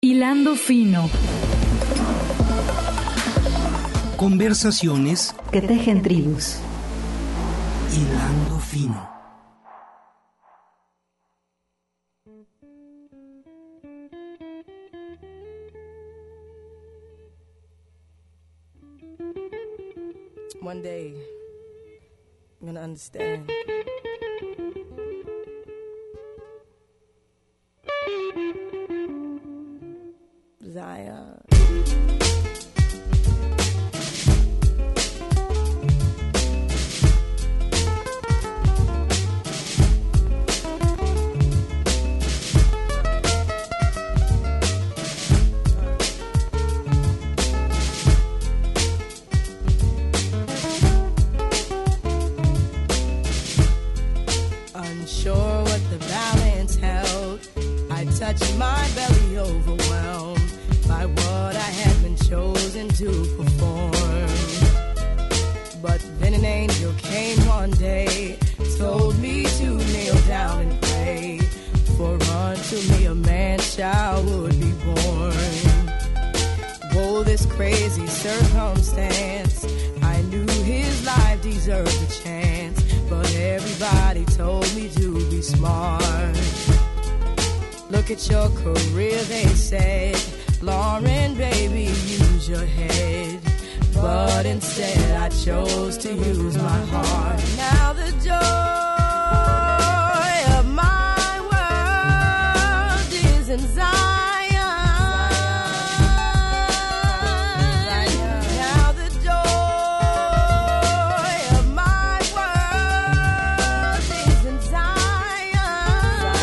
Hilando fino. Conversaciones que tejen tribus. Hilando fino. One day, I'm gonna understand. Zion. Unsure what the balance held, I touched my belly, overwhelmed by what I had been chosen to perform. But then an angel came one day, told me to kneel down and pray, for unto me a man child would be born. Whoa, this crazy circumstance, I knew his life deserved a chance, but everybody told me to be smart. Look at your career, they said, Lauren, baby, use your head. But instead I chose to use my heart. Now the joy of my world is in Zion. Now the joy of my world is in Zion.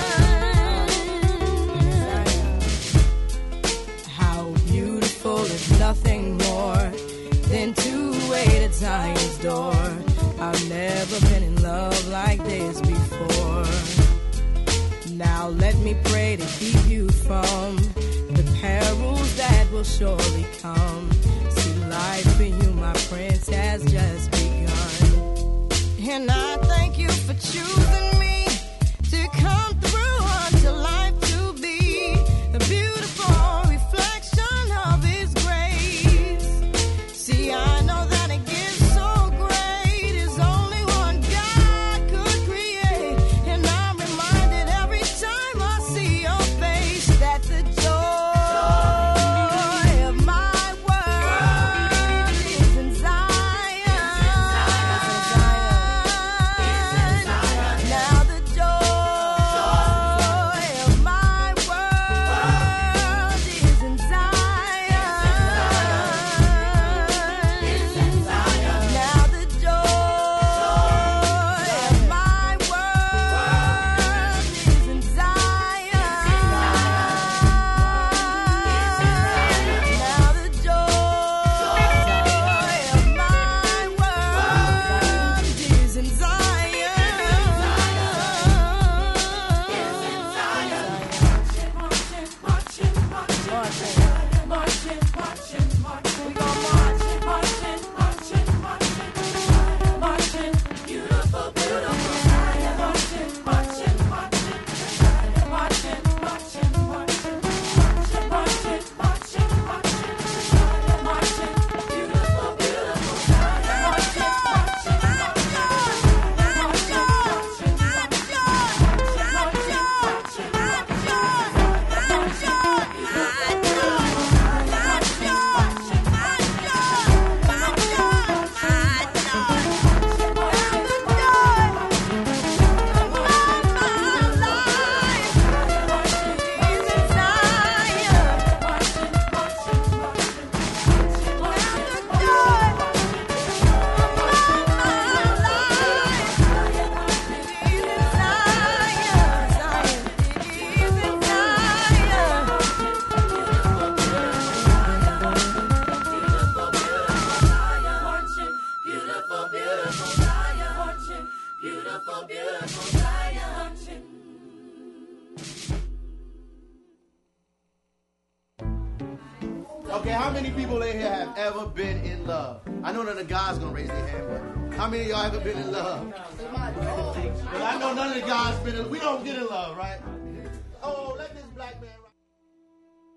How beautiful is nothing more than to wait at Zion's door. I've never been in love like this before. Now let me pray to keep you from the perils that will surely come. See, life for you, my prince, has just begun. And I thank you for choosing me to come through unto life to be a beautiful reflection of his grace. See, I know that a gift so great is only one God could create. And I'm reminded every time I see your face that the joy of my world is in Zion. Now the joy of my world is in Zion. Now the joy of my world is in Zion. Now the joy of my world is in Okay, how many people in here have ever been in love? I know none of the guys gonna raise their hand, but how many of y'all ever been in love? Well, I know none of the guys been in. We don't get in love, right? Oh, let this black man.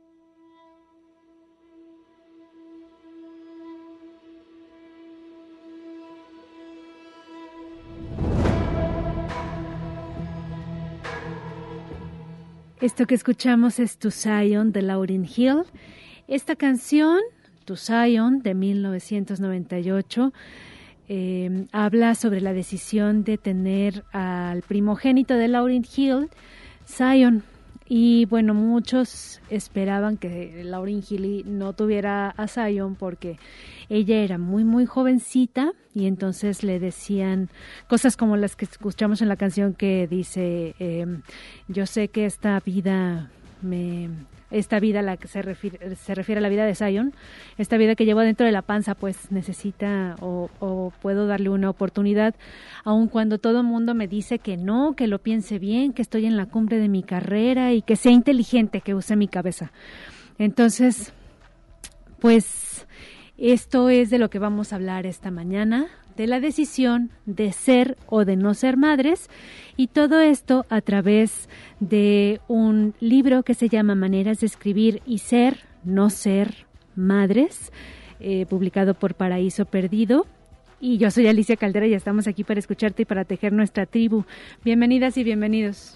Esto que escuchamos es To Zion de Lauryn Hill. Esta canción, To Zion, de 1998, habla sobre la decisión de tener al primogénito de Lauryn Hill, Zion. Y bueno, muchos esperaban que Lauryn Hill no tuviera a Zion porque ella era muy, muy jovencita y entonces le decían cosas como las que escuchamos en la canción que dice, yo sé que esta vida a la que se refiere a la vida de Zion, esta vida que llevo dentro de la panza, pues necesita o puedo darle una oportunidad, aun cuando todo el mundo me dice que no, que lo piense bien, que estoy en la cumbre de mi carrera y que sea inteligente, que use mi cabeza. Entonces, pues esto es de lo que vamos a hablar esta mañana, de la decisión de ser o de no ser madres, y todo esto a través de un libro que se llama Maneras de escribir y ser, no ser madres, publicado por Paraíso Perdido. Y yo soy Alicia Caldera y estamos aquí para escucharte y para tejer nuestra tribu. Bienvenidas y bienvenidos.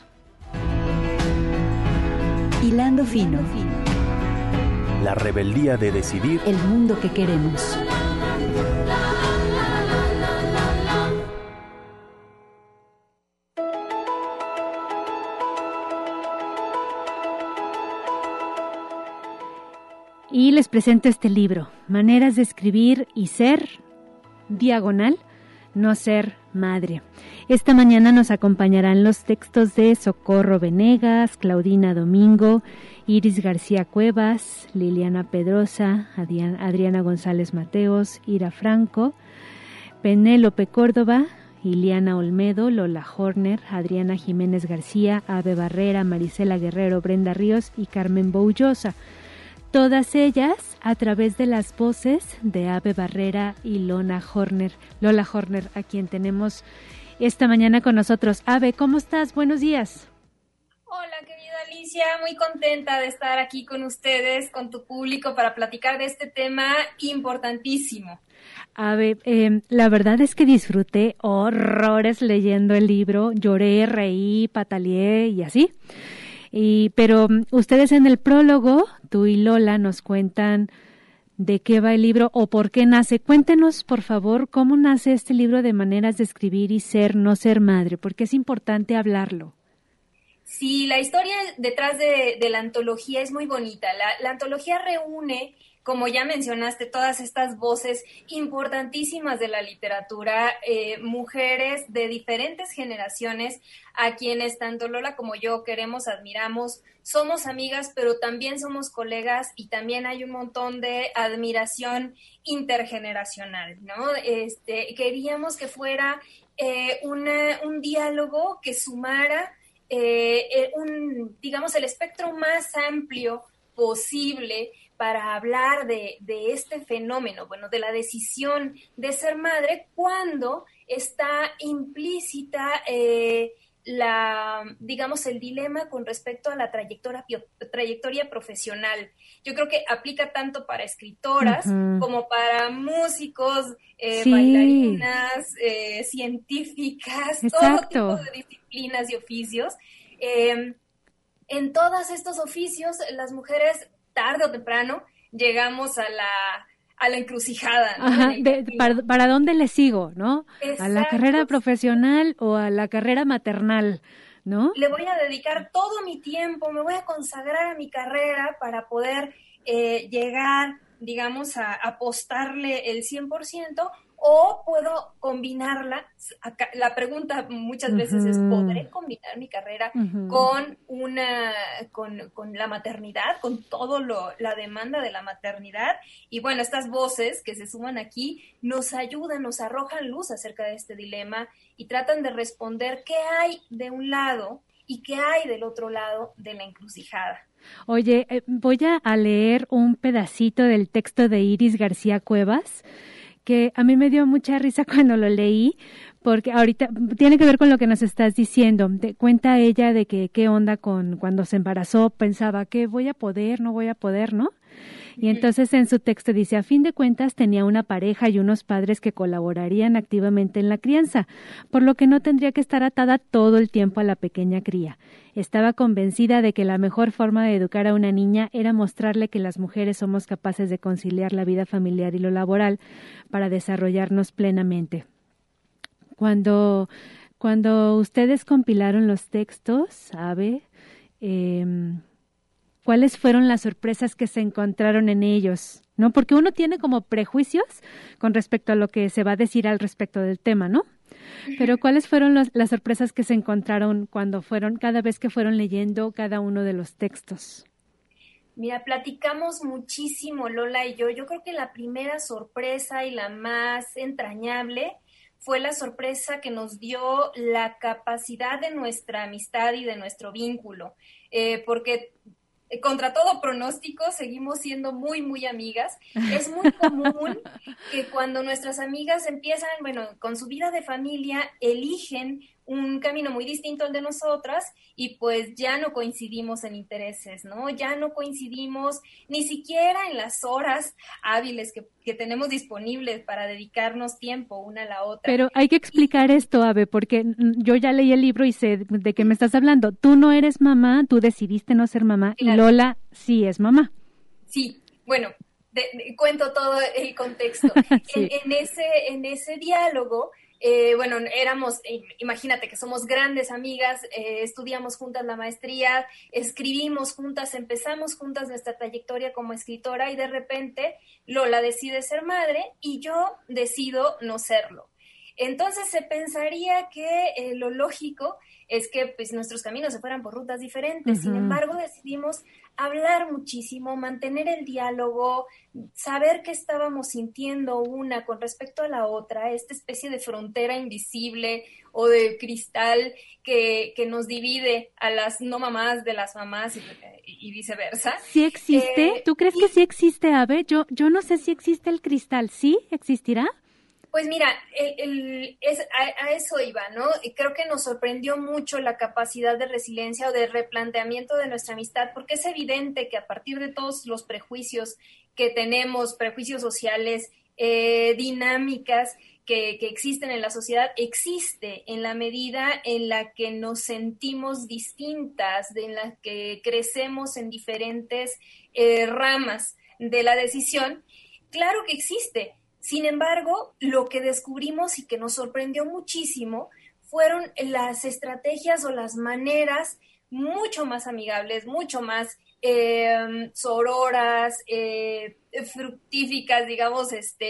Hilando fino. La rebeldía de decidir el mundo que queremos. Y les presento este libro, Maneras de escribir y ser, diagonal, no ser madre. Esta mañana nos acompañarán los textos de Socorro Venegas, Claudina Domingo, Iris García Cuevas, Liliana Pedrosa, Adriana González Mateos, Ira Franco, Penélope Córdoba, Iliana Olmedo, Lola Horner, Adriana Jiménez García, Ave Barrera, Marisela Guerrero, Brenda Ríos y Carmen Boullosa. Todas ellas a través de las voces de Ave Barrera y Lola Horner, a quien tenemos esta mañana con nosotros. Ave, ¿cómo estás? Buenos días. Hola, querida Alicia, muy contenta de estar aquí con ustedes, con tu público, para platicar de este tema importantísimo. Ave, la verdad es que disfruté horrores leyendo el libro, lloré, reí, pataleé y así. Pero ustedes en el prólogo, tú y Lola, nos cuentan de qué va el libro o por qué nace. Cuéntenos, por favor, cómo nace este libro de Maneras de escribir y ser, no ser madre, porque es importante hablarlo. Sí, la historia detrás de la antología es muy bonita. La antología reúne, como ya mencionaste, todas estas voces importantísimas de la literatura, mujeres de diferentes generaciones a quienes tanto Lola como yo queremos, admiramos, somos amigas, pero también somos colegas y también hay un montón de admiración intergeneracional, ¿no? Queríamos que fuera un diálogo que sumara digamos, el espectro más amplio posible para hablar de este fenómeno, bueno, de la decisión de ser madre cuando está implícita digamos, el dilema con respecto a la trayectoria profesional. Yo creo que aplica tanto para escritoras como para músicos, sí, bailarinas, científicas, exacto, todo tipo de disciplinas y oficios. En todos estos oficios, las mujeres, tarde o temprano, llegamos a la encrucijada, ¿no? Ajá, ¿para dónde le sigo, no? Exacto. ¿A la carrera profesional o a la carrera maternal, no? Le voy a dedicar todo mi tiempo, me voy a consagrar a mi carrera para poder llegar, digamos, a apostarle el 100%, o puedo combinarla. La pregunta muchas veces es, ¿podré combinar mi carrera con la maternidad, con todo la demanda de la maternidad? Y bueno, estas voces que se suman aquí nos ayudan, nos arrojan luz acerca de este dilema y tratan de responder qué hay de un lado y qué hay del otro lado de la encrucijada. Oye, voy a leer un pedacito del texto de Iris García Cuevas, que a mí me dio mucha risa cuando lo leí, porque ahorita tiene que ver con lo que nos estás diciendo. Cuenta ella de que qué onda con cuando se embarazó, pensaba que voy a poder, no voy a poder, ¿no? Y entonces en su texto dice, a fin de cuentas tenía una pareja y unos padres que colaborarían activamente en la crianza, por lo que no tendría que estar atada todo el tiempo a la pequeña cría. Estaba convencida de que la mejor forma de educar a una niña era mostrarle que las mujeres somos capaces de conciliar la vida familiar y lo laboral para desarrollarnos plenamente. Cuando ustedes compilaron los textos, Abe, ¿cuáles fueron las sorpresas que se encontraron en ellos? ¿No? Porque uno tiene como prejuicios con respecto a lo que se va a decir al respecto del tema, ¿no? Pero ¿cuáles fueron las sorpresas que se encontraron cada vez que fueron leyendo cada uno de los textos? Mira, platicamos muchísimo, Lola y yo. Yo creo que la primera sorpresa y la más entrañable fue la sorpresa que nos dio la capacidad de nuestra amistad y de nuestro vínculo, porque contra todo pronóstico seguimos siendo muy, muy amigas. Es muy común que cuando nuestras amigas empiezan, con su vida de familia, eligen un camino muy distinto al de nosotras y pues ya no coincidimos en intereses, ¿no? Ya no coincidimos ni siquiera en las horas hábiles que tenemos disponibles para dedicarnos tiempo una a la otra. Pero hay que explicar esto, Abe, porque yo ya leí el libro y sé de qué me estás hablando. Tú no eres mamá, tú decidiste no ser mamá, claro. Y Lola sí es mamá. Sí, bueno, cuento todo el contexto. Sí. En ese diálogo, éramos, imagínate que somos grandes amigas, estudiamos juntas la maestría, escribimos juntas, empezamos juntas nuestra trayectoria como escritora y de repente Lola decide ser madre y yo decido no serlo. Entonces se pensaría que lo lógico es que pues nuestros caminos se fueran por rutas diferentes. Sin embargo, decidimos hablar muchísimo, mantener el diálogo, saber qué estábamos sintiendo una con respecto a la otra, esta especie de frontera invisible o de cristal que nos divide a las no mamás de las mamás y viceversa. ¿Sí existe? ¿Tú crees que sí existe, Abe? Yo no sé si existe el cristal. ¿Sí? ¿Existirá? Pues mira, a eso iba, ¿no? Creo que nos sorprendió mucho la capacidad de resiliencia o de replanteamiento de nuestra amistad, porque es evidente que a partir de todos los prejuicios que tenemos, prejuicios sociales, dinámicas que existen en la sociedad, existe en la medida en la que nos sentimos distintas, en la que crecemos en diferentes ramas de la decisión. Claro que existe. Sin embargo, lo que descubrimos y que nos sorprendió muchísimo fueron las estrategias o las maneras mucho más amigables, mucho más sororas, fructíficas, digamos,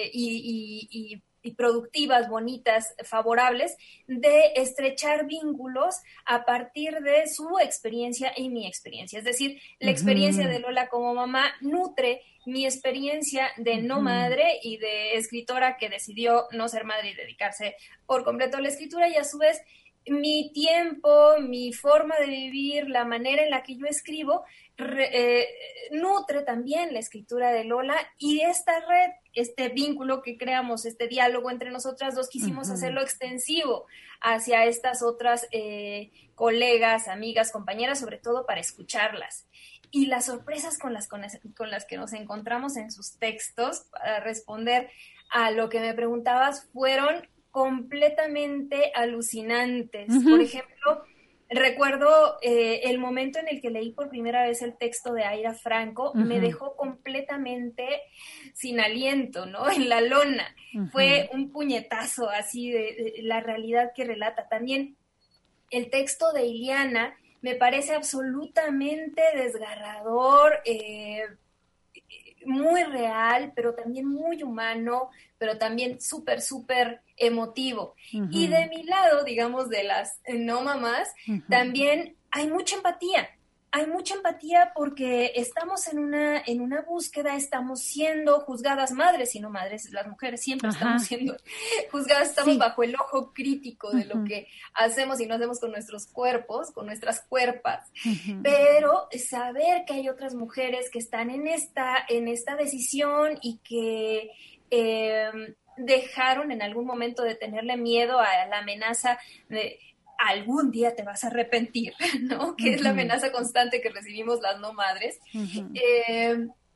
y productivas, bonitas, favorables, de estrechar vínculos a partir de su experiencia y mi experiencia. Es decir, la experiencia de Lola como mamá nutre mi experiencia de no madre y de escritora que decidió no ser madre y dedicarse por completo a la escritura, y a su vez mi tiempo, mi forma de vivir, la manera en la que yo escribo, nutre también la escritura de Lola, y esta red, este vínculo que creamos, este diálogo entre nosotras dos, quisimos hacerlo extensivo hacia estas otras colegas, amigas, compañeras, sobre todo para escucharlas. Y las sorpresas con las que nos encontramos en sus textos, para responder a lo que me preguntabas, fueron completamente alucinantes. Por ejemplo, recuerdo el momento en el que leí por primera vez el texto de Aira Franco, me dejó completamente sin aliento, ¿no? En la lona. Fue un puñetazo así de la realidad que relata. También el texto de Iliana me parece absolutamente desgarrador, muy real, pero también muy humano, pero también súper, súper emotivo. Y de mi lado, digamos, de las no mamás, también hay mucha empatía. Hay mucha empatía porque estamos en una búsqueda, estamos siendo juzgadas, madres y no madres, las mujeres siempre estamos siendo juzgadas, estamos bajo el ojo crítico de lo que hacemos y no hacemos con nuestros cuerpos, con nuestras cuerpas, pero saber que hay otras mujeres que están en esta decisión y que dejaron en algún momento de tenerle miedo a la amenaza de algún día te vas a arrepentir, ¿no? Que es la amenaza constante que recibimos las no madres.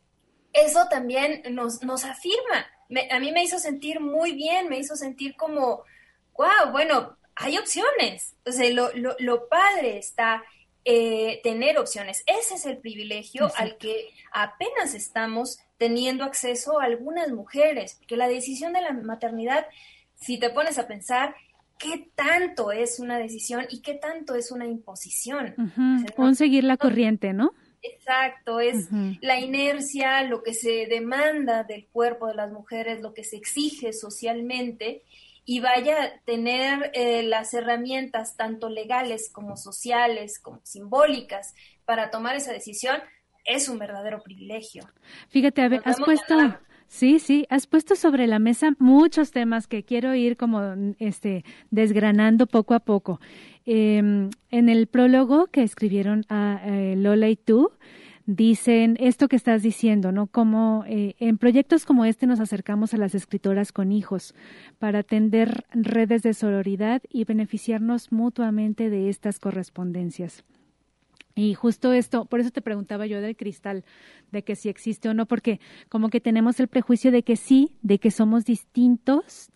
eso también nos afirma. A mí me hizo sentir muy bien, me hizo sentir como, wow, bueno, hay opciones. O sea, lo padre está tener opciones. Ese es el privilegio Exacto. al que apenas estamos teniendo acceso a algunas mujeres, porque la decisión de la maternidad, si te pones a pensar, ¿qué tanto es una decisión y qué tanto es una imposición? Uh-huh. O sea, Un seguir la corriente, ¿no? Exacto, es Uh-huh. la inercia, lo que se demanda del cuerpo de las mujeres, lo que se exige socialmente, y vaya a tener las herramientas tanto legales como sociales, como simbólicas, para tomar esa decisión, es un verdadero privilegio. Fíjate, has puesto, sí, has puesto sobre la mesa muchos temas que quiero ir como desgranando poco a poco. En el prólogo que escribieron a Lola y tú, dicen esto que estás diciendo, ¿no? Como en proyectos como este nos acercamos a las escritoras con hijos para tender redes de sororidad y beneficiarnos mutuamente de estas correspondencias. Y justo esto, por eso te preguntaba yo del cristal, de que si existe o no, porque como que tenemos el prejuicio de que sí, de que somos distintas,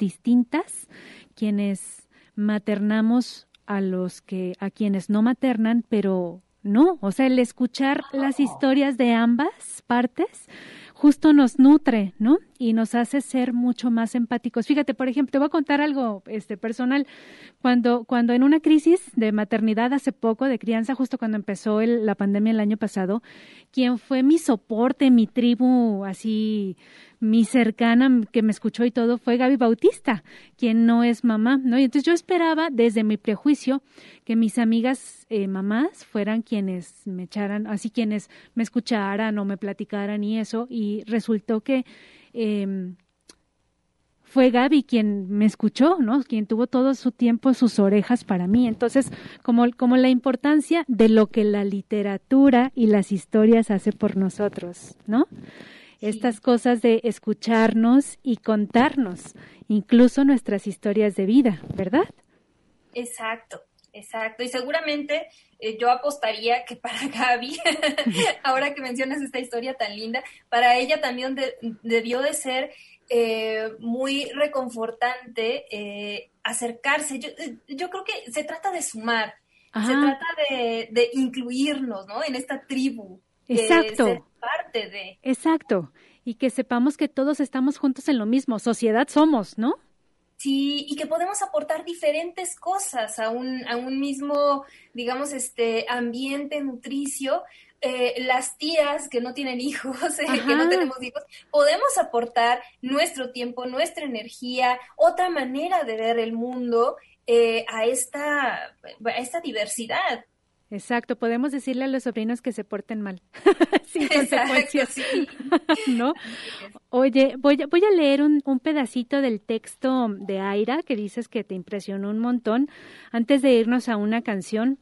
quienes maternamos a quienes no maternan, pero no, o sea, el escuchar las historias de ambas partes justo nos nutre, ¿no? Y nos hace ser mucho más empáticos. Fíjate, por ejemplo, te voy a contar algo personal. Cuando en una crisis de maternidad hace poco, de crianza, justo cuando empezó la pandemia el año pasado, quien fue mi soporte, mi tribu, así, mi cercana, que me escuchó y todo, fue Gaby Bautista, quien no es mamá, ¿no? Y entonces yo esperaba, desde mi prejuicio, que mis amigas mamás fueran quienes me echaran, así quienes me escucharan o me platicaran y eso, y resultó que fue Gaby quien me escuchó, ¿no? Quien tuvo todo su tiempo, sus orejas para mí. Entonces, como la importancia de lo que la literatura y las historias hace por nosotros, ¿no? Sí. Estas cosas de escucharnos y contarnos, incluso nuestras historias de vida, ¿verdad? Exacto. Y seguramente yo apostaría que para Gaby, ahora que mencionas esta historia tan linda, para ella también debió de ser muy reconfortante acercarse. Yo creo que se trata de sumar, Ajá. Se trata de incluirnos, ¿no? En esta tribu. Exacto. Ser parte de. Exacto. Y que sepamos que todos estamos juntos en lo mismo. Sociedad somos, ¿no? Sí, y que podemos aportar diferentes cosas a un mismo, digamos, ambiente nutricio. Las tías que no tienen hijos, que no tenemos hijos, podemos aportar nuestro tiempo, nuestra energía, otra manera de ver el mundo a esta diversidad. Exacto, podemos decirle a los sobrinos que se porten mal, sin consecuencias, sí. ¿No? Oye, voy a leer un pedacito del texto de Aira, que dices que te impresionó un montón, antes de irnos a una canción.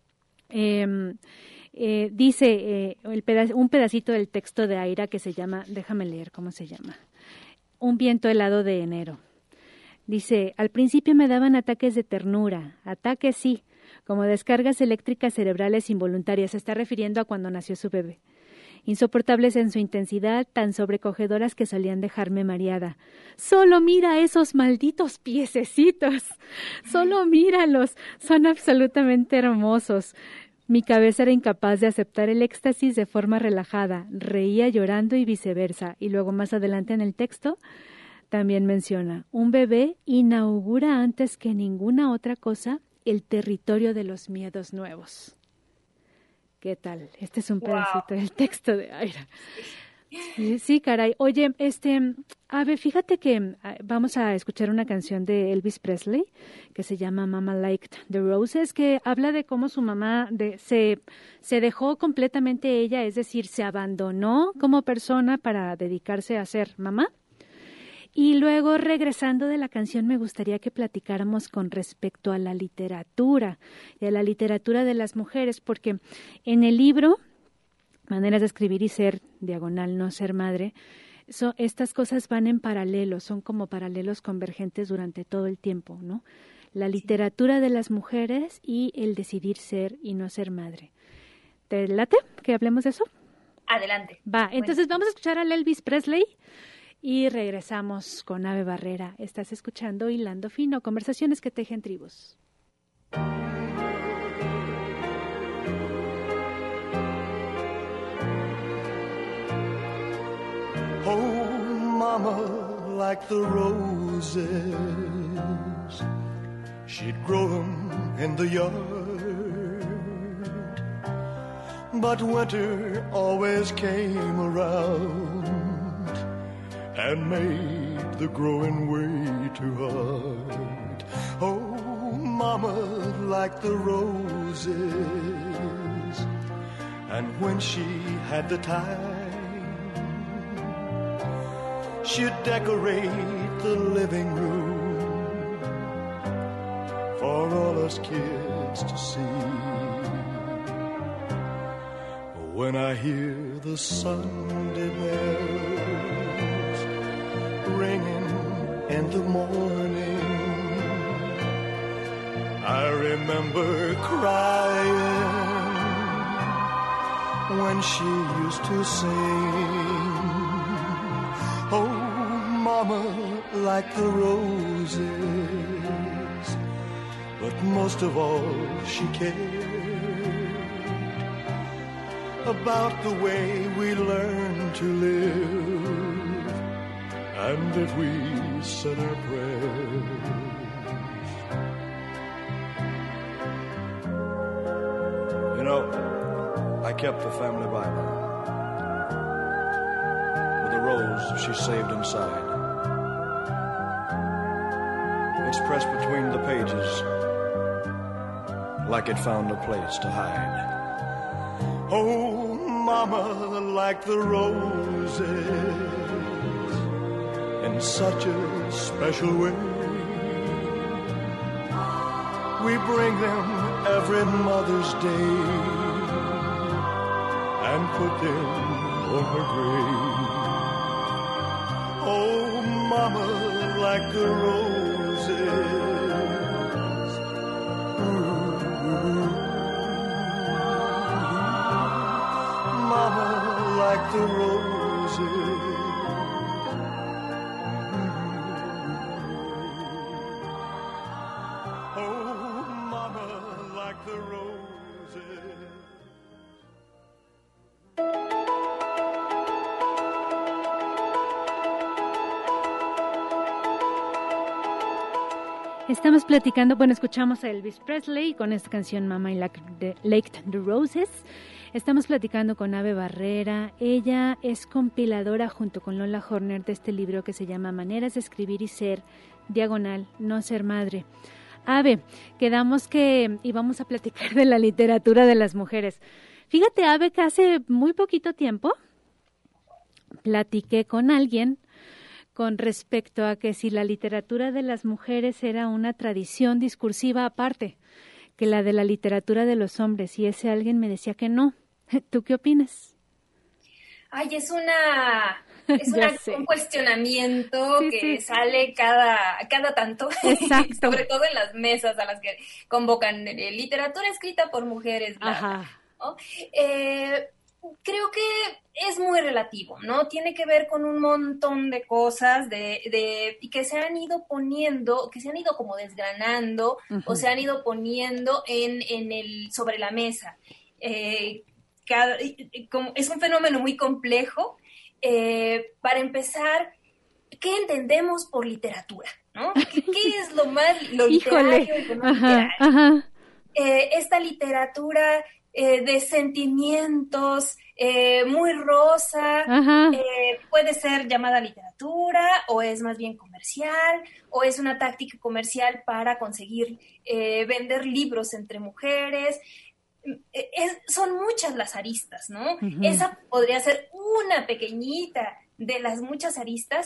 Dice un pedacito del texto de Aira que se llama, déjame leer cómo se llama, Un viento helado de enero. Dice, al principio me daban ataques de ternura, ataques sí, como descargas eléctricas cerebrales involuntarias, se está refiriendo a cuando nació su bebé, insoportables en su intensidad, tan sobrecogedoras que solían dejarme mareada. Solo mira esos malditos piececitos, solo míralos, son absolutamente hermosos. Mi cabeza era incapaz de aceptar el éxtasis de forma relajada, reía llorando y viceversa. Y luego más adelante en el texto también menciona, un bebé inaugura antes que ninguna otra cosa el territorio de los miedos nuevos. ¿Qué tal? Este es un pedacito del texto de Aira. Sí, caray. Oye, Ave, fíjate que vamos a escuchar una canción de Elvis Presley que se llama Mama Liked the Roses, que habla de cómo su mamá se dejó completamente ella, es decir, se abandonó como persona para dedicarse a ser mamá. Y luego, regresando de la canción, me gustaría que platicáramos con respecto a la literatura y a la literatura de las mujeres, porque en el libro Maneras de escribir y ser, diagonal, no ser madre, estas cosas van en paralelo, son como paralelos convergentes durante todo el tiempo, ¿no? La literatura de las mujeres y el decidir ser y no ser madre. ¿Te late que hablemos de eso? Adelante. Va, entonces vamos a escuchar a Elvis Presley y regresamos con Ave Barrera. Estás escuchando Hilando Fino, conversaciones que tejen tribus. Oh, mama, like the roses, she'd grow them in the yard. But winter always came around and made the growing way too hard. Oh, mama, like the roses, and when she had the time, she'd decorate the living room for all us kids to see. When I hear the Sunday bells ringing in the morning, I remember crying when she used to sing. Oh, mama, like the roses, but most of all she cared about the way we learn to live, and if we said our prayers. You know, I kept the family Bible with a rose she saved inside. It's pressed between the pages like it found a place to hide. Oh, mama, like the roses, in such a special way. We bring them every Mother's Day and put them on her grave. Oh, mama, like the roses. Mama, like the roses. Oh, mama, like the roses. Estamos platicando, bueno, escuchamos a Elvis Presley con esta canción Mama y Like the Roses. Estamos platicando con Ave Barrera. Ella es compiladora junto con Lola Horner de este libro que se llama Maneras de escribir y ser, diagonal, no ser madre. Ave, quedamos que íbamos a platicar de la literatura de las mujeres. Fíjate, Ave, que hace muy poquito tiempo platiqué con alguien con respecto a que si la literatura de las mujeres era una tradición discursiva aparte que la de la literatura de los hombres, y ese alguien me decía que no. ¿Tú qué opinas? Ay, es un cuestionamiento que sale cada tanto, sobre todo en las mesas a las que convocan literatura escrita por mujeres, bla, ¿no? Creo que es muy relativo, ¿no? Tiene que ver con un montón de cosas y que se han ido poniendo, que se han ido como desgranando, o se han ido poniendo sobre la mesa. Es un fenómeno muy complejo. Para empezar, ¿qué entendemos por literatura? ¿No? ¿Qué es lo literario y lo no literario? Esta literatura de sentimientos, muy rosa, puede ser llamada literatura, o es más bien comercial, o es una táctica comercial para conseguir vender libros entre mujeres. Son muchas las aristas, ¿no? Esa podría ser una pequeñita de las muchas aristas,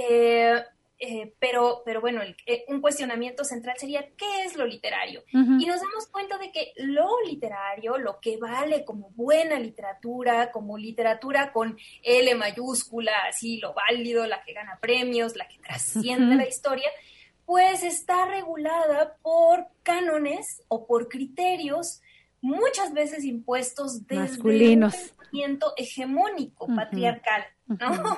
pero bueno, un cuestionamiento central sería ¿qué es lo literario? Y nos damos cuenta de que lo literario, lo que vale como buena literatura, como literatura con L mayúscula, así lo válido, la que gana premios, la que trasciende la historia, pues está regulada por cánones o por criterios muchas veces impuestos desde masculinos, un pensamiento hegemónico, patriarcal, ¿no?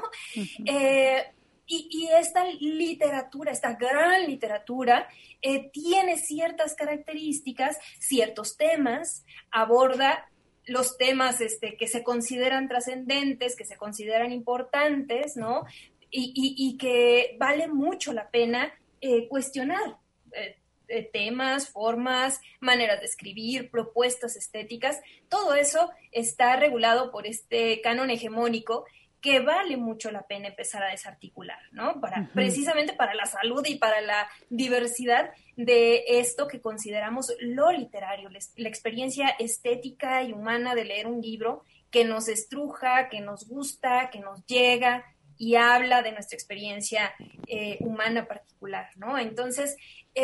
Y esta literatura, esta gran literatura, tiene ciertas características, ciertos temas, aborda los temas que se consideran trascendentes, que se consideran importantes, ¿no? Y que vale mucho la pena cuestionar temas, formas, maneras de escribir, propuestas estéticas. Todo eso está regulado por este canon hegemónico que vale mucho la pena empezar a desarticular, ¿no? Precisamente para la salud y para la diversidad de esto que consideramos lo literario, la experiencia estética y humana de leer un libro que nos estruja, que nos gusta, que nos llega y habla de nuestra experiencia humana particular, ¿no? Entonces,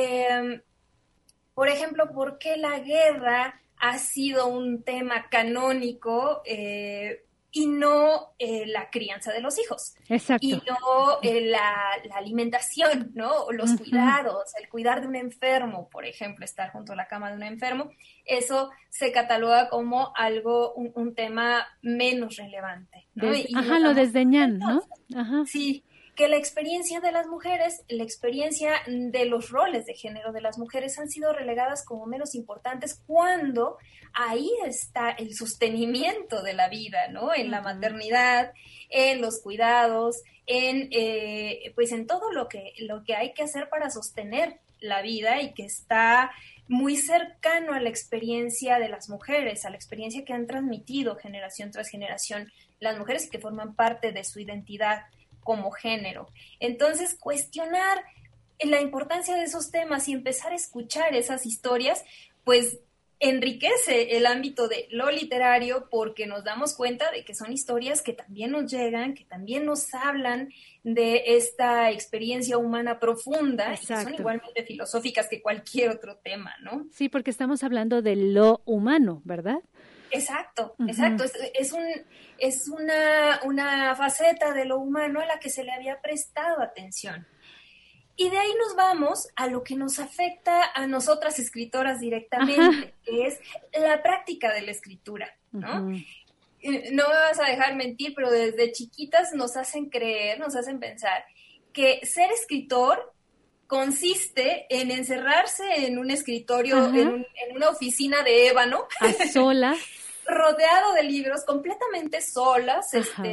por ejemplo, ¿por qué la guerra ha sido un tema canónico y no la crianza de los hijos? Exacto. Y no la alimentación, ¿no? Los cuidados, el cuidar de un enfermo, por ejemplo, estar junto a la cama de un enfermo, eso se cataloga como algo, un tema menos relevante, ¿no? Lo desdeñan, ¿no? Ajá. Sí, que la experiencia de las mujeres, la experiencia de los roles de género de las mujeres han sido relegadas como menos importantes cuando ahí está el sostenimiento de la vida, ¿no? En la maternidad, en los cuidados, pues en todo lo que hay que hacer para sostener la vida y que está muy cercano a la experiencia de las mujeres, a la experiencia que han transmitido generación tras generación las mujeres y que forman parte de su identidad como género. Entonces, cuestionar la importancia de esos temas y empezar a escuchar esas historias, pues enriquece el ámbito de lo literario porque nos damos cuenta de que son historias que también nos llegan, que también nos hablan de esta experiencia humana profunda. Exacto. Y que son igualmente filosóficas que cualquier otro tema, ¿no? Sí, porque estamos hablando de lo humano, ¿verdad? Exacto, exacto. Es una faceta de lo humano a la que se le había prestado atención. Y de ahí nos vamos a lo que nos afecta a nosotras escritoras directamente, que es la práctica de la escritura, ¿no? No me vas a dejar mentir, pero desde chiquitas nos hacen creer, nos hacen pensar que ser escritor consiste en encerrarse en un escritorio, en una oficina de ébano. A solas. Rodeado de libros, completamente solas,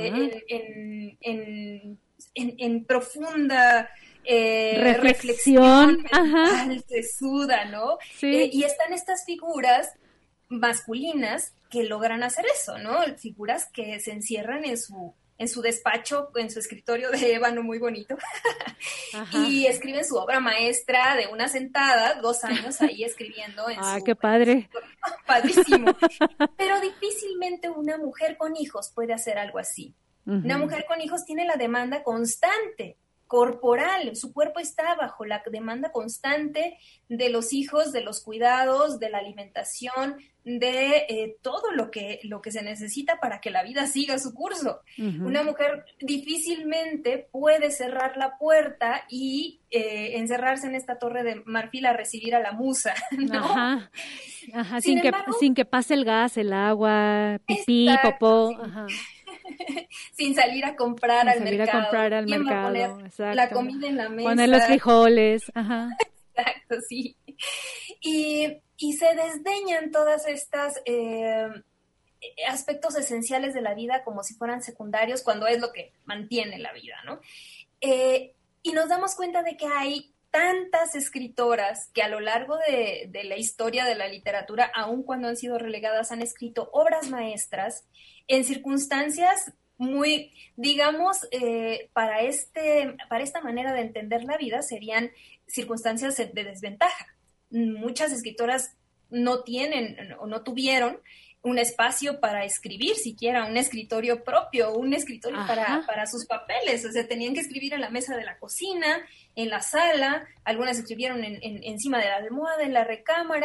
en profunda reflexión mental, sesuda, ¿no? Sí. Y están estas figuras masculinas que logran hacer eso, ¿no? Figuras que se encierran en su despacho, en su escritorio de ébano muy bonito, y escriben su obra maestra de una sentada, 2 años ahí escribiendo. ¡Qué padre! Padrísimo. Pero difícilmente una mujer con hijos puede hacer algo así. Una mujer con hijos tiene la demanda constante, corporal, su cuerpo está bajo la demanda constante de los hijos, de los cuidados, de la alimentación, de todo lo que se necesita para que la vida siga su curso. Una mujer difícilmente puede cerrar la puerta y encerrarse en esta torre de marfil a recibir a la musa, ¿no? Sin que pase el gas, el agua, pipí, popó. Sin salir a comprar al mercado. ¿Quién va a poner la comida en la mesa? Poner los frijoles. Exacto, sí. Y se desdeñan todas estas aspectos esenciales de la vida como si fueran secundarios cuando es lo que mantiene la vida, ¿no? Y nos damos cuenta de que hay tantas escritoras que a lo largo de la historia de la literatura, aun cuando han sido relegadas, han escrito obras maestras en circunstancias muy, digamos, para esta manera de entender la vida serían circunstancias de desventaja. Muchas escritoras no tienen o no tuvieron un espacio para escribir siquiera, un escritorio propio, un escritorio para sus papeles. O sea, tenían que escribir en la mesa de la cocina, en la sala, algunas escribieron encima de la almohada, en la recámara.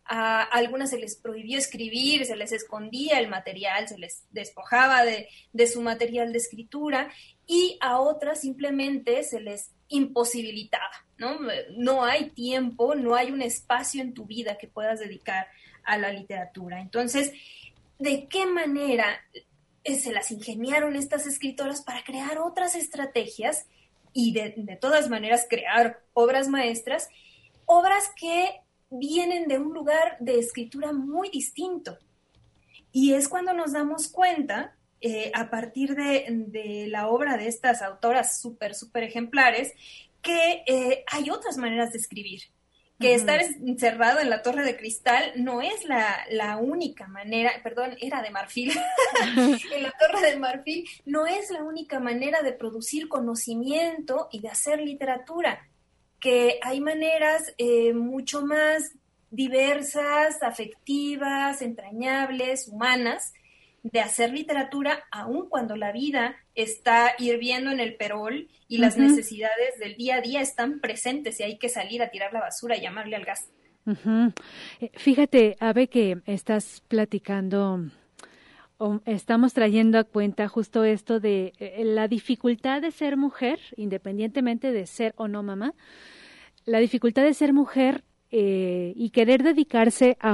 a algunas se les prohibió escribir, se les escondía el material, se les despojaba de su material de escritura, y a otras simplemente se les imposibilitaba, ¿no? No hay tiempo, no hay un espacio en tu vida que puedas dedicar a la literatura. Entonces, ¿de qué manera se las ingeniaron estas escritoras para crear otras estrategias y de todas maneras crear obras maestras, obras que vienen de un lugar de escritura muy distinto? Y es cuando nos damos cuenta, a partir de la obra de estas autoras súper ejemplares, que hay otras maneras de escribir, que estar encerrado en la Torre de Cristal no es la única manera, perdón, era de marfil, en la Torre de Marfil no es la única manera de producir conocimiento y de hacer literatura, que hay maneras mucho más diversas, afectivas, entrañables, humanas, de hacer literatura, aun cuando la vida está hirviendo en el perol y las necesidades del día a día están presentes y hay que salir a tirar la basura y llamarle al gas. Fíjate, Abe, que estás platicando, o estamos trayendo a cuenta justo esto de la dificultad de ser mujer, independientemente de ser o no mamá, la dificultad de ser mujer y querer dedicarse a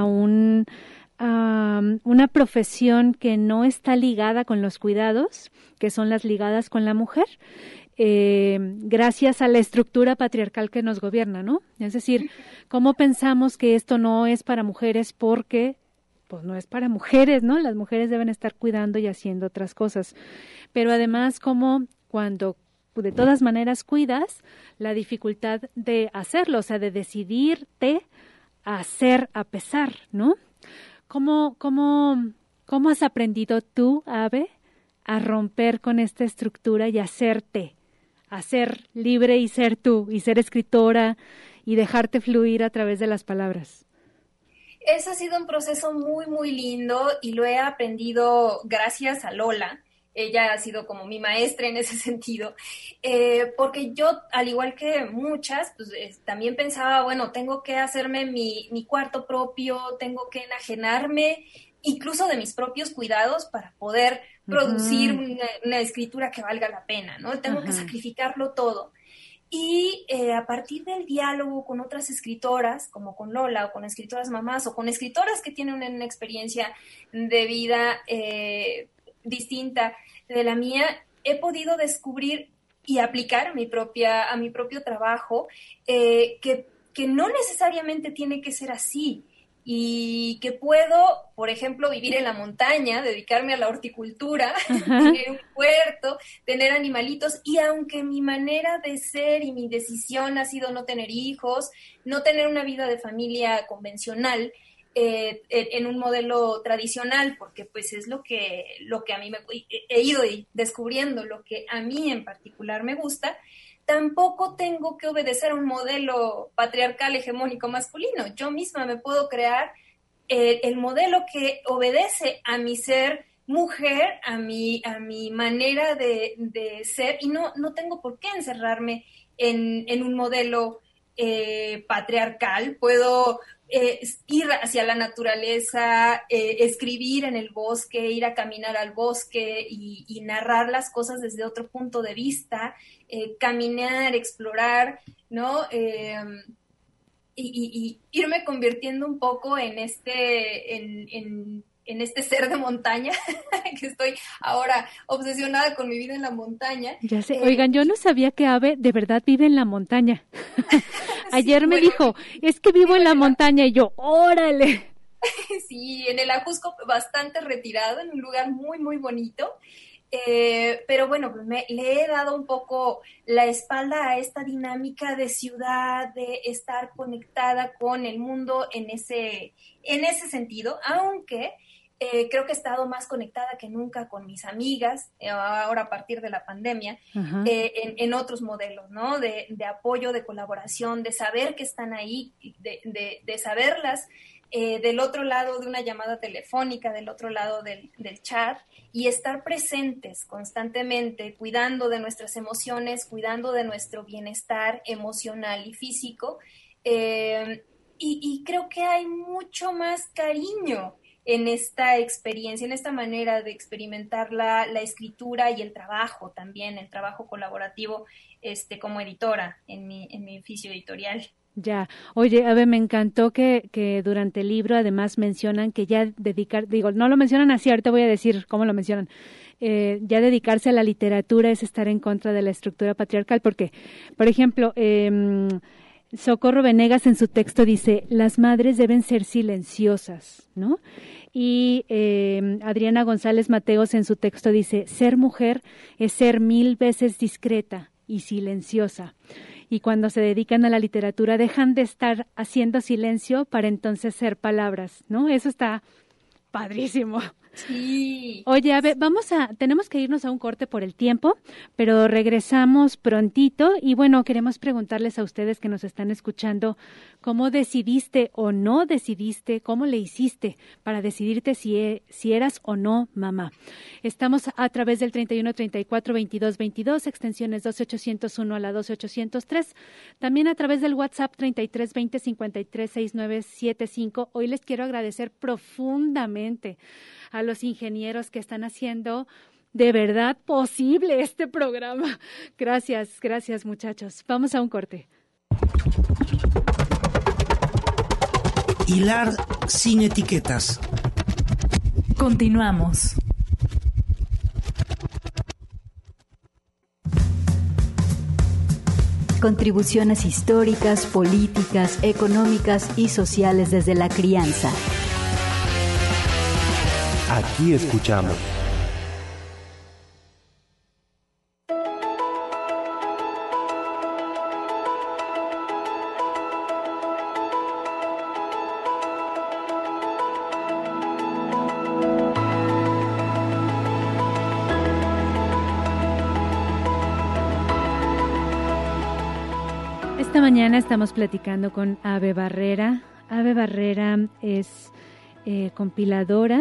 una profesión que no está ligada con los cuidados, que son las ligadas con la mujer, gracias a la estructura patriarcal que nos gobierna, ¿no? Es decir, ¿cómo pensamos que esto no es para mujeres? Porque pues no es para mujeres, ¿no? Las mujeres deben estar cuidando y haciendo otras cosas. Pero además, como cuando de todas maneras cuidas, la dificultad de hacerlo, o sea, de decidirte a hacer a pesar, ¿no? ¿Cómo has aprendido tú, Abe, a romper con esta estructura y a ser libre y ser tú, y ser escritora y dejarte fluir a través de las palabras? Ese ha sido un proceso muy lindo y lo he aprendido gracias a Lola. Ella ha sido como mi maestra en ese sentido, porque yo, al igual que muchas, pues también pensaba, bueno, tengo que hacerme mi cuarto propio, tengo que enajenarme incluso de mis propios cuidados para poder producir una escritura que valga la pena, ¿no? Tengo que sacrificarlo todo. Y a partir del diálogo con otras escritoras, como con Lola, o con escritoras mamás, o con escritoras que tienen una experiencia de vida distinta de la mía, he podido descubrir y aplicar a mi propio trabajo que no necesariamente tiene que ser así, y que puedo, por ejemplo, vivir en la montaña, dedicarme a la horticultura, tener un huerto, tener animalitos, y aunque mi manera de ser y mi decisión ha sido no tener hijos, no tener una vida de familia convencional, en un modelo tradicional, porque pues es lo que a mí he ido descubriendo, lo que a mí en particular me gusta, tampoco tengo que obedecer a un modelo patriarcal hegemónico masculino. Yo misma me puedo crear el modelo que obedece a mi ser mujer, a mi manera de ser, y no tengo por qué encerrarme en un modelo patriarcal. Puedo ir hacia la naturaleza, escribir en el bosque, ir a caminar al bosque y narrar las cosas desde otro punto de vista, caminar, explorar, ¿no? Y irme convirtiendo un poco en este ser de montaña, que estoy ahora obsesionada con mi vida en la montaña. Ya sé. Oigan, yo no sabía que Abe de verdad vive en la montaña. Ayer sí, me dijo, es que vivo en la montaña, y yo, ¡órale! Sí, en el Ajusco, bastante retirado, en un lugar muy bonito. Pero bueno, le he dado un poco la espalda a esta dinámica de ciudad, de estar conectada con el mundo en ese sentido, aunque creo que he estado más conectada que nunca con mis amigas, ahora a partir de la pandemia, en otros modelos, ¿no? De apoyo, de colaboración, de saber que están ahí, de saberlas del otro lado de una llamada telefónica, del otro lado del chat, y estar presentes constantemente, cuidando de nuestras emociones, cuidando de nuestro bienestar emocional y físico, y creo que hay mucho más cariño en esta experiencia, en esta manera de experimentar la escritura y el trabajo también, el trabajo colaborativo como editora en mi oficio editorial. Ya, oye, a ver, me encantó que durante el libro además mencionan que ya no lo mencionan así, ahorita voy a decir cómo lo mencionan, ya dedicarse a la literatura es estar en contra de la estructura patriarcal, porque, por ejemplo, Socorro Venegas en su texto dice, las madres deben ser silenciosas, ¿no? Y Adriana González Mateos en su texto dice, ser mujer es ser 1000 veces discreta y silenciosa. Y cuando se dedican a la literatura dejan de estar haciendo silencio para entonces ser palabras, ¿no? Eso está padrísimo. Sí. Oye, a ver, tenemos que irnos a un corte por el tiempo, pero regresamos prontito y bueno, queremos preguntarles a ustedes que nos están escuchando, ¿cómo decidiste o no decidiste, cómo le hiciste para decidirte si eras o no mamá? Estamos a través del 31 34 22 22, extensiones 12801 a la 12803, también a través del WhatsApp 33 20 53 69 75. Hoy les quiero agradecer profundamente a los ingenieros que están haciendo de verdad posible este programa. Gracias muchachos. Vamos a un corte. Hilar sin etiquetas. Continuamos. Contribuciones históricas, políticas, económicas y sociales desde la crianza. Aquí escuchamos. Esta mañana estamos platicando con Ave Barrera. Ave Barrera es compiladora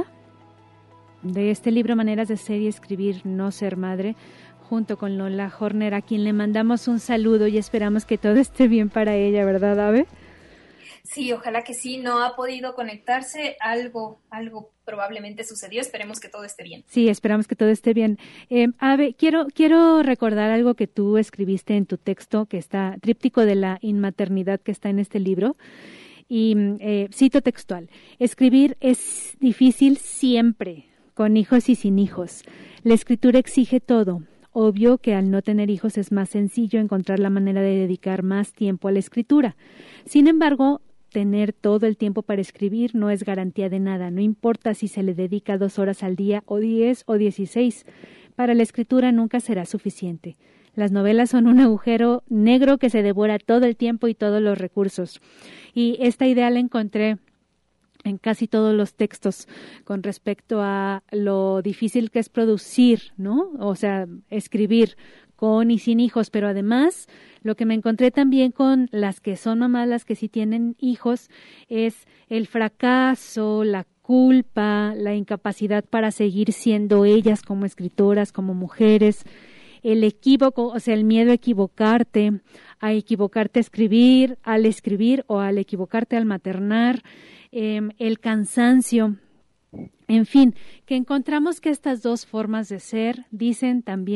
de este libro Maneras de ser y escribir, no ser madre, junto con Lola Horner, a quien le mandamos un saludo y esperamos que todo esté bien para ella, ¿verdad, Ave? Sí, ojalá que sí, no ha podido conectarse, algo probablemente sucedió, esperemos que todo esté bien. Sí, esperamos que todo esté bien. Ave, quiero recordar algo que tú escribiste en tu texto, que está, Tríptico de la Inmaternidad, que está en este libro, y cito textual, escribir es difícil siempre, con hijos y sin hijos. La escritura exige todo. Obvio que al no tener hijos es más sencillo encontrar la manera de dedicar más tiempo a la escritura. Sin embargo, tener todo el tiempo para escribir no es garantía de nada. No importa si se le dedica 2 horas al día o 10 o 16. Para la escritura nunca será suficiente. Las novelas son un agujero negro que se devora todo el tiempo y todos los recursos. Y esta idea la encontré en casi todos los textos con respecto a lo difícil que es producir, ¿no? O sea, escribir con y sin hijos, pero además lo que me encontré también con las que son mamás, las que sí tienen hijos, es el fracaso, la culpa, la incapacidad para seguir siendo ellas como escritoras, como mujeres, el equívoco, o sea, el miedo a equivocarte a escribir, al escribir o al equivocarte al maternar, el cansancio, en fin, que encontramos que estas dos formas de ser dice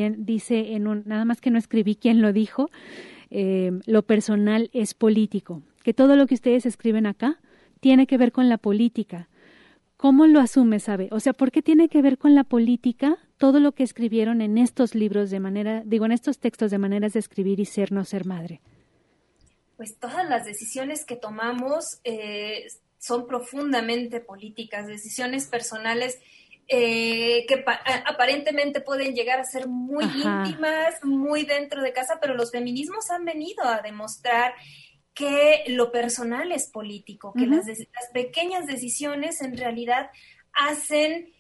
nada más que no escribí quién lo dijo, lo personal es político, que todo lo que ustedes escriben acá tiene que ver con la política. ¿Cómo lo asumes, Abe? O sea, ¿por qué tiene que ver con la política todo lo que escribieron en estos libros en estos textos de maneras de escribir y ser, no ser madre? Pues todas las decisiones que tomamos son profundamente políticas, decisiones personales que aparentemente pueden llegar a ser muy íntimas, muy dentro de casa, pero los feminismos han venido a demostrar que lo personal es político, que las pequeñas decisiones en realidad hacen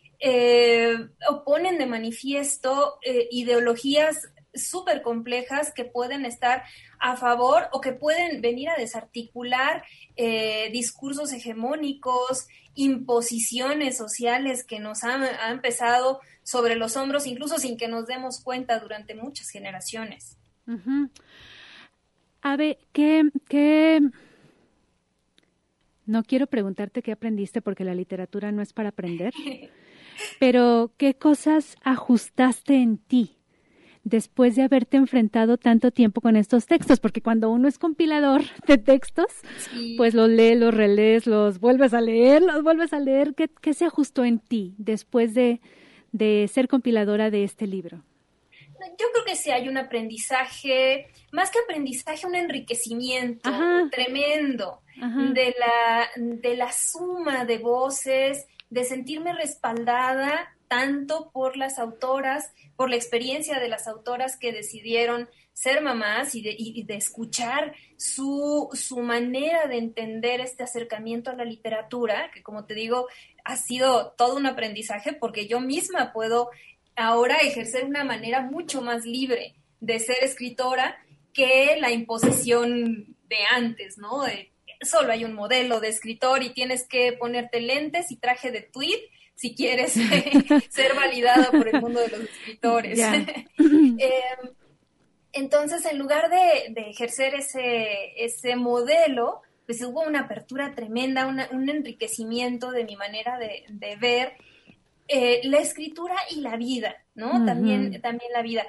o ponen de manifiesto ideologías súper complejas que pueden estar a favor o que pueden venir a desarticular discursos hegemónicos, imposiciones sociales que nos han pesado sobre los hombros, incluso sin que nos demos cuenta durante muchas generaciones. A ver, ¿qué No quiero preguntarte qué aprendiste porque la literatura no es para aprender, pero ¿qué cosas ajustaste en ti después de haberte enfrentado tanto tiempo con estos textos? Porque cuando uno es compilador de textos, sí, pues los lees, los relees, los vuelves a leer. ¿Qué se ajustó en ti después de ser compiladora de este libro? Yo creo que sí hay un aprendizaje, más que aprendizaje, un enriquecimiento tremendo de la suma de voces, de sentirme respaldada tanto por las autoras, por la experiencia de las autoras que decidieron ser mamás y de escuchar su manera de entender este acercamiento a la literatura, que como te digo, ha sido todo un aprendizaje porque yo misma puedo ahora ejercer una manera mucho más libre de ser escritora que la imposición de antes, ¿no? Solo hay un modelo de escritor y tienes que ponerte lentes y traje de tweed si quieres ser validada por el mundo de los escritores. Yeah. Entonces, en lugar de ejercer ese modelo, pues hubo una apertura tremenda, un enriquecimiento de mi manera de ver la escritura y la vida, ¿no? Uh-huh. También la vida.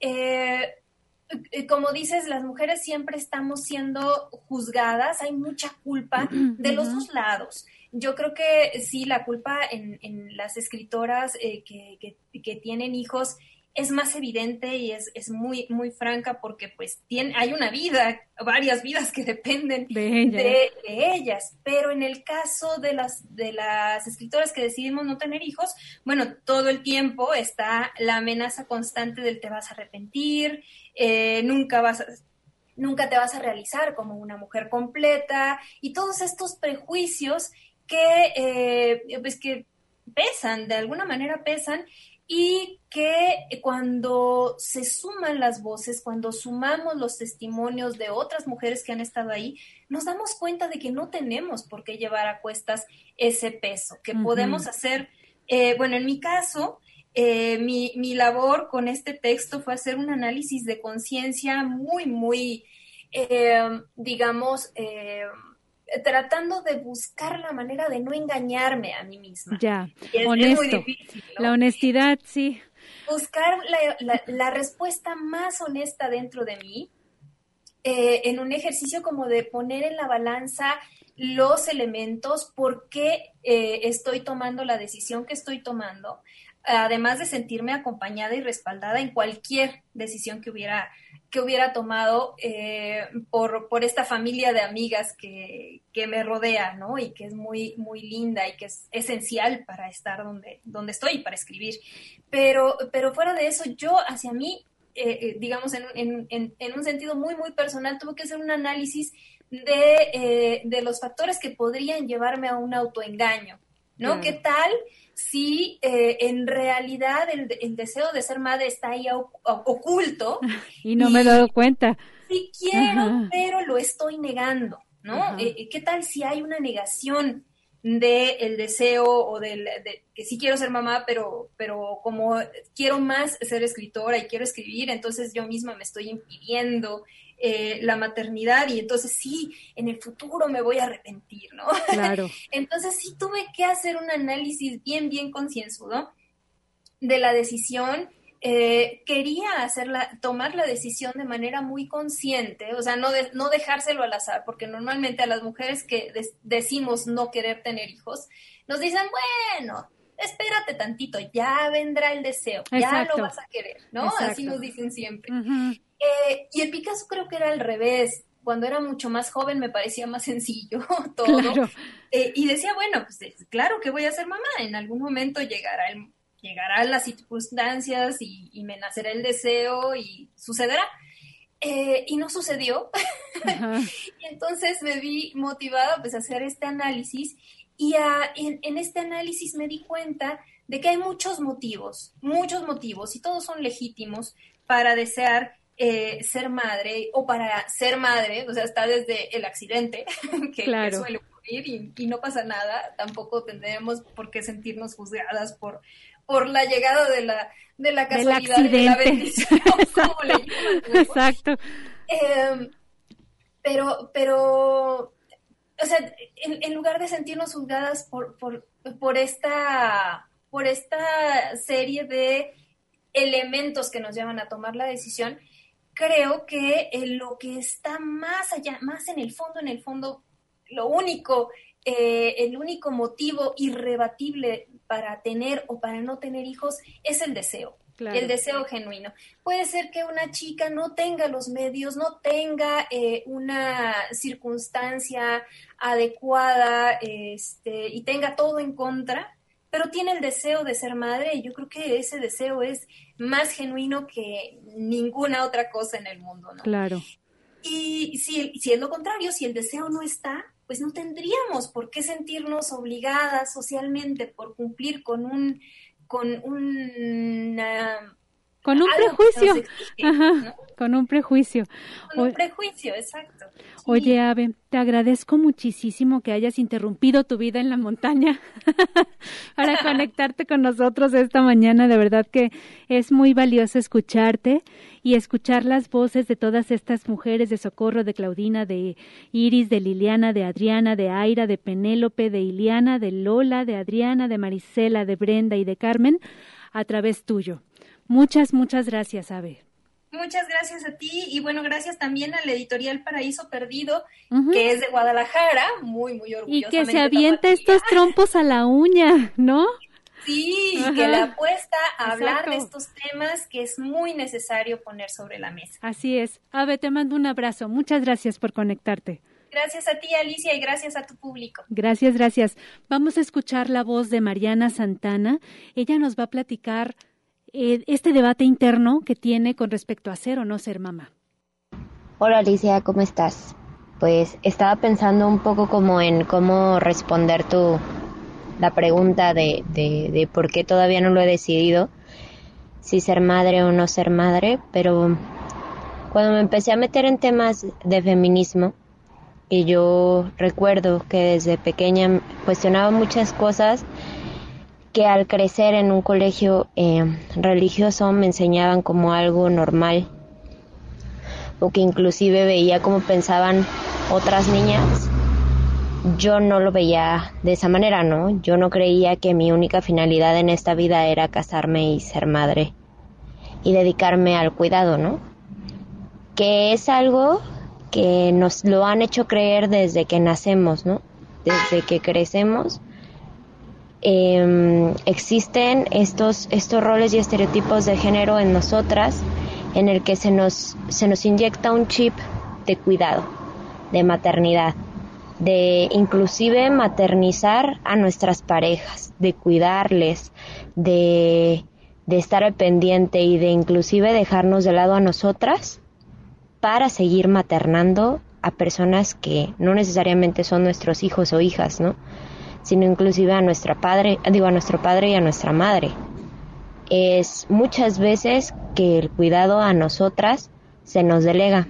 Como dices, las mujeres siempre estamos siendo juzgadas, hay mucha culpa de los dos lados. Yo creo que sí, la culpa en las escritoras que tienen hijos es más evidente y es muy, muy franca porque pues hay una vida, varias vidas que dependen de ellas. Pero en el caso de las escritoras que decidimos no tener hijos, bueno, todo el tiempo está la amenaza constante del te vas a arrepentir, nunca te vas a realizar como una mujer completa y todos estos prejuicios pues que pesan, de alguna manera pesan, y que cuando se suman las voces, cuando sumamos los testimonios de otras mujeres que han estado ahí, nos damos cuenta de que no tenemos por qué llevar a cuestas ese peso, que podemos hacer, bueno, en mi caso, mi labor con este texto fue hacer un análisis de conciencia muy, muy, digamos, tratando de buscar la manera de no engañarme a mí misma. Ya, honesto. Es muy difícil, ¿no? La honestidad, sí. Buscar la respuesta más honesta dentro de mí, en un ejercicio como de poner en la balanza los elementos, por qué estoy tomando la decisión que estoy tomando, además de sentirme acompañada y respaldada en cualquier decisión que hubiera tomado por esta familia de amigas que me rodea, ¿no? Y que es muy, muy linda y que es esencial para estar donde estoy, para escribir. Pero fuera de eso, yo hacia mí, digamos, en un sentido muy, muy personal, tuve que hacer un análisis de los factores que podrían llevarme a un autoengaño, ¿no? ¿Qué tal si en realidad el deseo de ser madre está ahí oculto? Y no me he dado cuenta. Sí quiero, pero lo estoy negando, ¿no? ¿Qué tal si hay una negación del deseo o de que sí quiero ser mamá, pero como quiero más ser escritora y quiero escribir, entonces yo misma me estoy impidiendo la maternidad y entonces sí, en el futuro me voy a arrepentir, ¿no? Claro. Entonces sí tuve que hacer un análisis bien, bien concienzudo de la decisión. Quería tomar la decisión de manera muy consciente, o sea, no dejárselo al azar, porque normalmente a las mujeres que decimos no querer tener hijos, nos dicen, bueno, espérate tantito, ya vendrá el deseo, Exacto. Ya lo vas a querer, ¿no? Exacto. Así nos dicen siempre. Y en mi caso creo que era al revés. Cuando era mucho más joven me parecía más sencillo todo. Claro. Y decía, bueno, pues claro que voy a ser mamá, en algún momento llegarán las circunstancias y me nacerá el deseo y sucederá. Y no sucedió. Y entonces me vi motivada pues a hacer este análisis y en este análisis me di cuenta de que hay muchos motivos y todos son legítimos para desear ser madre o para ser madre, o sea, está desde el accidente que suele ocurrir y no pasa nada, tampoco tendremos por qué sentirnos juzgadas por la llegada de la casualidad, de la bendición, como le llaman, ¿no? Exacto. Pero o sea, en lugar de sentirnos juzgadas por esta serie de elementos que nos llevan a tomar la decisión, creo que lo que está más allá, más en el fondo, lo único, el único motivo irrebatible para tener o para no tener hijos es el deseo. Claro. El deseo genuino. Puede ser que una chica no tenga los medios, no tenga una circunstancia adecuada, y tenga todo en contra, pero tiene el deseo de ser madre, y yo creo que ese deseo es más genuino que ninguna otra cosa en el mundo, ¿no? Claro. Y si es lo contrario, si el deseo no está, pues no tendríamos por qué sentirnos obligadas socialmente por cumplir con un prejuicio. Exige, ajá, ¿no? Con un prejuicio. Con un prejuicio, exacto. Sí. Oye, Ave, te agradezco muchísimo que hayas interrumpido tu vida en la montaña para conectarte con nosotros esta mañana. De verdad que es muy valioso escucharte y escuchar las voces de todas estas mujeres, de Socorro, de Claudina, de Iris, de Liliana, de Adriana, de Aira, de Penélope, de Iliana, de Lola, de Adriana, de Marisela, de Brenda y de Carmen, a través tuyo. Muchas gracias, Ave. Muchas gracias a ti y bueno, gracias también a la editorial Paraíso Perdido, que es de Guadalajara, muy orgullosamente. Y que se avienta estos trompos a la uña, ¿no? Sí, ajá. Que le apuesta a hablar de estos temas que es muy necesario poner sobre la mesa. Así es. Ave, te mando un abrazo. Muchas gracias por conectarte. Gracias a ti, Alicia, y gracias a tu público. Gracias. Vamos a escuchar la voz de Mariana Santana. Ella nos va a platicar este debate interno que tiene con respecto a ser o no ser mamá. Hola Alicia, ¿cómo estás? Pues estaba pensando un poco como en cómo responder la pregunta de por qué todavía no lo he decidido, si ser madre o no ser madre, pero cuando me empecé a meter en temas de feminismo, y yo recuerdo que desde pequeña cuestionaba muchas cosas que al crecer en un colegio religioso me enseñaban como algo normal, o que inclusive veía cómo pensaban otras niñas. Yo no lo veía de esa manera, ¿no? Yo no creía que mi única finalidad en esta vida era casarme y ser madre y dedicarme al cuidado, ¿no? Que es algo que nos lo han hecho creer desde que nacemos, ¿no? Desde que crecemos. Existen estos roles y estereotipos de género en nosotras, en el que se nos inyecta un chip de cuidado, de maternidad, de inclusive maternizar a nuestras parejas, de cuidarles, de estar al pendiente y de inclusive dejarnos de lado a nosotras para seguir maternando a personas que no necesariamente son nuestros hijos o hijas, ¿no? Sino inclusive a nuestro padre y a nuestra madre. Es muchas veces que el cuidado a nosotras se nos delega.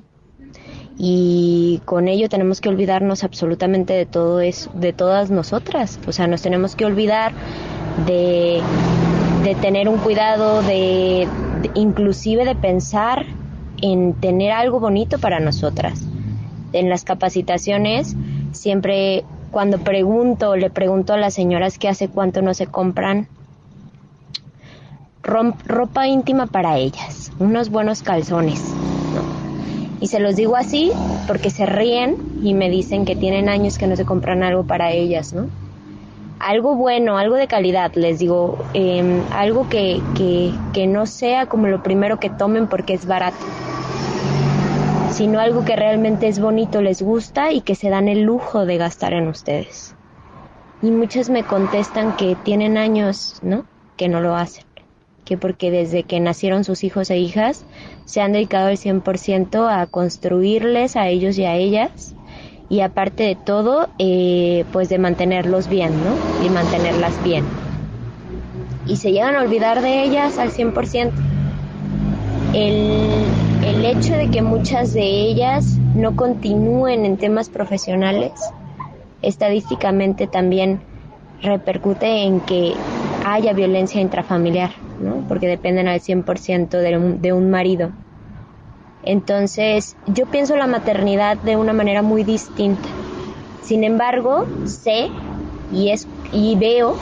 Y con ello tenemos que olvidarnos absolutamente de todo eso, de todas nosotras. O sea, nos tenemos que olvidar de tener un cuidado, de inclusive de pensar en tener algo bonito para nosotras. En las capacitaciones siempre, cuando le pregunto a las señoras que hace cuánto no se compran ropa íntima para ellas, unos buenos calzones, ¿no? Y se los digo así porque se ríen y me dicen que tienen años que no se compran algo para ellas, ¿no? Algo bueno, algo de calidad, les digo, algo que no sea como lo primero que tomen porque es barato, sino algo que realmente es bonito, les gusta y que se dan el lujo de gastar en ustedes. Y muchas me contestan que tienen años, ¿no?, que no lo hacen, que porque desde que nacieron sus hijos e hijas se han dedicado el 100% a construirles a ellos y a ellas, y aparte de todo, pues de mantenerlos bien, ¿no?, y mantenerlas bien. Y se llegan a olvidar de ellas al 100%. El hecho de que muchas de ellas no continúen en temas profesionales, estadísticamente también repercute en que haya violencia intrafamiliar, ¿no? Porque dependen al 100% de un marido. Entonces, yo pienso la maternidad de una manera muy distinta. Sin embargo, sé y veo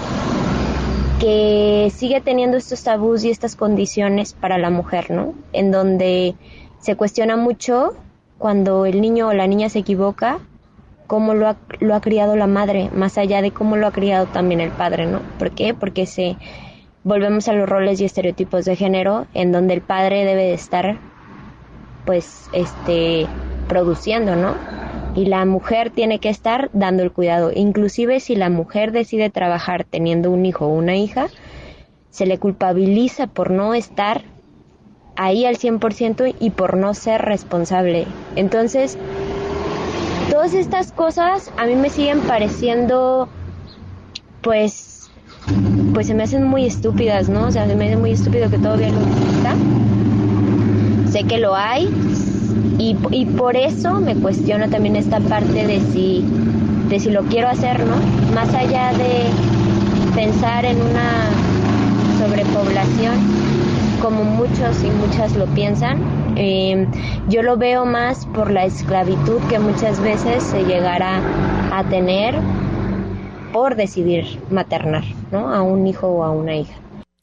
que sigue teniendo estos tabús y estas condiciones para la mujer, ¿no? En donde se cuestiona mucho cuando el niño o la niña se equivoca, cómo lo ha criado la madre, más allá de cómo lo ha criado también el padre, ¿no? ¿Por qué? Porque volvemos a los roles y estereotipos de género, en donde el padre debe de estar, pues, produciendo, ¿no? Y la mujer tiene que estar dando el cuidado. Inclusive si la mujer decide trabajar teniendo un hijo o una hija, se le culpabiliza por no estar ahí al 100% y por no ser responsable. Entonces, todas estas cosas a mí me siguen pareciendo, pues se me hacen muy estúpidas, ¿no? O sea, se me hace muy estúpido que todavía lo exista. Sé que lo hay y por eso me cuestiono también esta parte de si lo quiero hacer, ¿no? Más allá de pensar en una sobrepoblación, como muchos y muchas lo piensan, yo lo veo más por la esclavitud que muchas veces se llegará a tener por decidir maternar, ¿no? A un hijo o a una hija.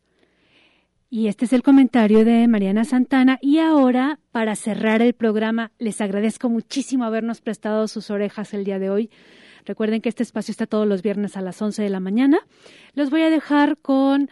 Y este es el comentario de Mariana Santana. Y ahora, para cerrar el programa, les agradezco muchísimo habernos prestado sus orejas el día de hoy. Recuerden que este espacio está todos los viernes a las 11 de la mañana. Los voy a dejar con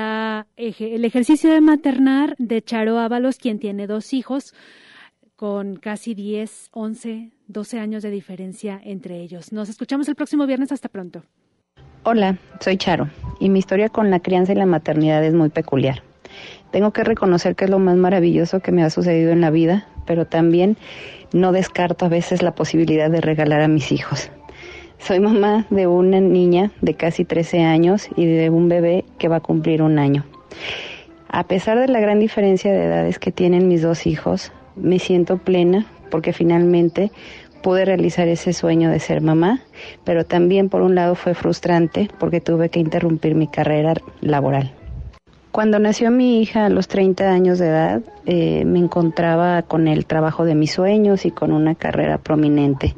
el ejercicio de maternar de Charo Ábalos, quien tiene 2 hijos, con casi 10, 11, 12 años de diferencia entre ellos. Nos escuchamos el próximo viernes. Hasta pronto. Hola, soy Charo, y mi historia con la crianza y la maternidad es muy peculiar. Tengo que reconocer que es lo más maravilloso que me ha sucedido en la vida, pero también no descarto a veces la posibilidad de regalar a mis hijos. Soy mamá de una niña de casi 13 años y de un bebé que va a cumplir 1 año. A pesar de la gran diferencia de edades que tienen mis 2 hijos, me siento plena porque finalmente pude realizar ese sueño de ser mamá, pero también por un lado fue frustrante porque tuve que interrumpir mi carrera laboral. Cuando nació mi hija a los 30 años de edad, me encontraba con el trabajo de mis sueños y con una carrera prominente.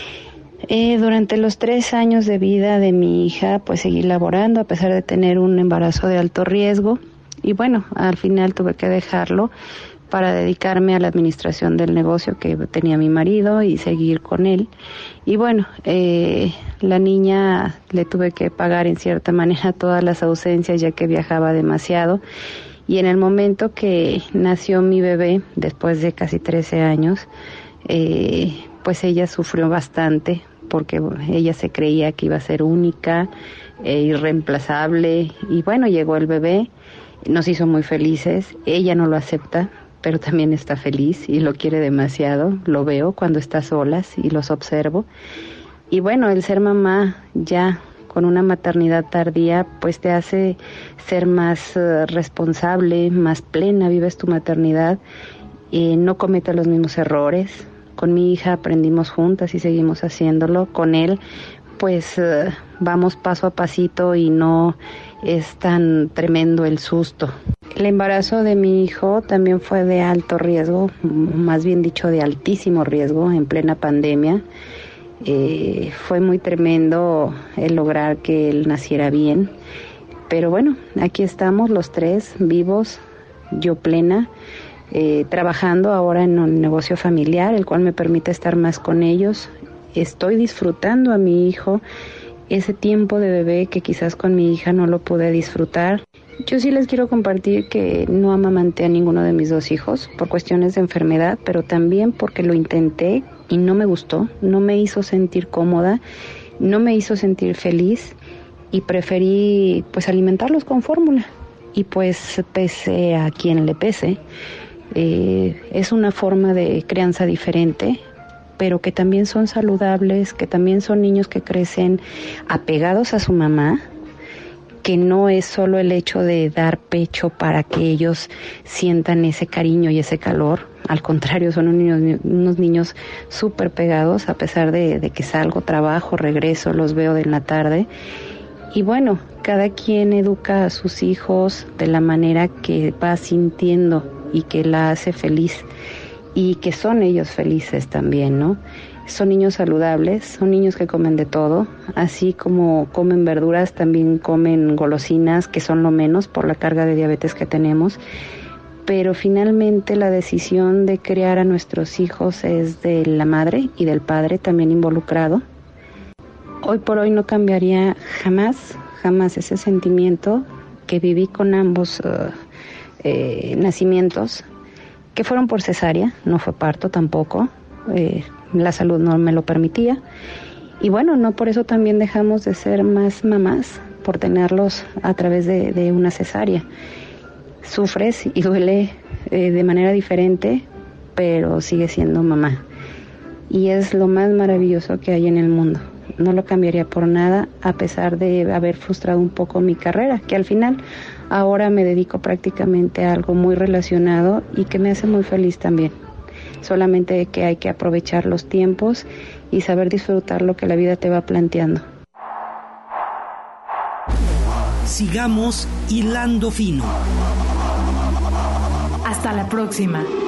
Durante los 3 años de vida de mi hija, pues seguí laborando a pesar de tener un embarazo de alto riesgo. Y bueno, al final tuve que dejarlo para dedicarme a la administración del negocio que tenía mi marido y seguir con él. Y bueno, la niña le tuve que pagar en cierta manera todas las ausencias ya que viajaba demasiado. Y en el momento que nació mi bebé, después de casi 13 años, pues ella sufrió bastante porque ella se creía que iba a ser única, irreemplazable. Y bueno, llegó el bebé, nos hizo muy felices. Ella no lo acepta, pero también está feliz y lo quiere demasiado. Lo veo cuando está solas y los observo. Y bueno, el ser mamá ya con una maternidad tardía, pues te hace ser más responsable, más plena, vives tu maternidad, no cometes los mismos errores. Con mi hija aprendimos juntas y seguimos haciéndolo. Con él, pues vamos paso a pasito y no es tan tremendo el susto. El embarazo de mi hijo también fue de alto riesgo, más bien dicho de altísimo riesgo, en plena pandemia. Fue muy tremendo el lograr que él naciera bien, pero bueno, aquí estamos los 3 vivos, yo plena, trabajando ahora en un negocio familiar, el cual me permite estar más con ellos. Estoy disfrutando a mi hijo, ese tiempo de bebé que quizás con mi hija no lo pude disfrutar. Yo sí les quiero compartir que no amamanté a ninguno de mis 2 hijos por cuestiones de enfermedad, pero también porque lo intenté y no me gustó, no me hizo sentir cómoda, no me hizo sentir feliz y preferí pues alimentarlos con fórmula. Y pues pese a quien le pese, es una forma de crianza diferente, pero que también son saludables, que también son niños que crecen apegados a su mamá, que no es solo el hecho de dar pecho para que ellos sientan ese cariño y ese calor. Al contrario, son unos niños súper pegados, a pesar de que salgo, trabajo, regreso, los veo en la tarde. Y bueno, cada quien educa a sus hijos de la manera que va sintiendo y que la hace feliz. y que son ellos felices también, ¿no? Son niños saludables, son niños que comen de todo, así como comen verduras, también comen golosinas, que son lo menos por la carga de diabetes que tenemos, pero finalmente la decisión de criar a nuestros hijos es de la madre y del padre también involucrado. Hoy por hoy no cambiaría jamás ese sentimiento que viví con ambos nacimientos, que fueron por cesárea, no fue parto tampoco, la salud no me lo permitía, y bueno, no por eso también dejamos de ser más mamás, por tenerlos a través de una cesárea. Sufres y duele de manera diferente, pero sigue siendo mamá, y es lo más maravilloso que hay en el mundo. No lo cambiaría por nada, a pesar de haber frustrado un poco mi carrera, que al final ahora me dedico prácticamente a algo muy relacionado y que me hace muy feliz también. Solamente que hay que aprovechar los tiempos y saber disfrutar lo que la vida te va planteando. Sigamos hilando fino. Hasta la próxima.